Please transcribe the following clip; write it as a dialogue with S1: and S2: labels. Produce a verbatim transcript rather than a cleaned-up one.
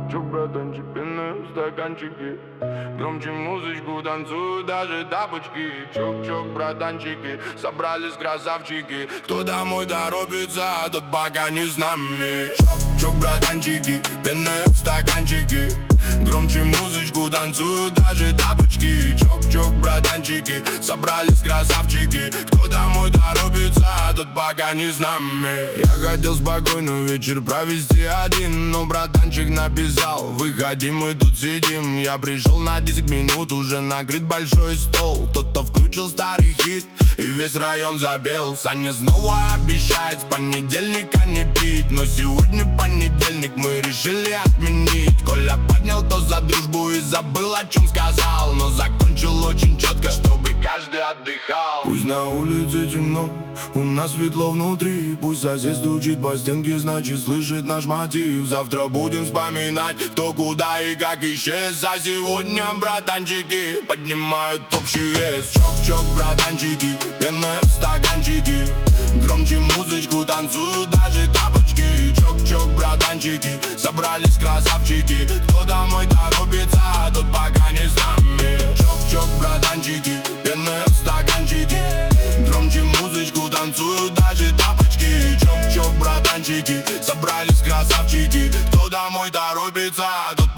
S1: Чё, братанчик, пенные стаканчики, громче музычку танцуют даже тапочки. Чок-чок, братанчики, собрались красавчики. Кто домой торопится, тот пока не с нами. Чок-чок, братанчики, пенные стаканчики, громче музычку танцуют даже тапочки. Чок-чок, братанчики, собрались красавчики. Кто домой торопится, тот пока не с нами. Я хотел спокойный вечер провести один, но братанчик написал: выходи, мы тут сидим. Я пришел на десять минут, уже накрыт большой стол. Кто-то включил старый хит, и весь район забел. Саня снова обещает с понедельника не пить, но сегодня понедельник, мы решили отменить. Коля поднял тост за дружбу и забыл, о чем сказал, но закончил очень четко, чтобы каждый отдыхал. Пусть на улице темно, у нас светло внутри. Пусть сосед стучит по стенке, значит слышит наш мотив. Завтра будем вспоминать, кто куда и как исчез. А сегодня братанчики поднимают общий вес. Чок-чок, братанчики, пенные стаканчики, громче музычку танцуют даже тапочки. Чок-чок, братанчики, собрались красавчики. Кто домой торопится, тот пока не с нами. Чок-чок, братанчики, пенные стаканчики, громче музычку танцуют даже тапочки. Чок-чок, братанчики, собрались красавчики. Кто домой торопится, тот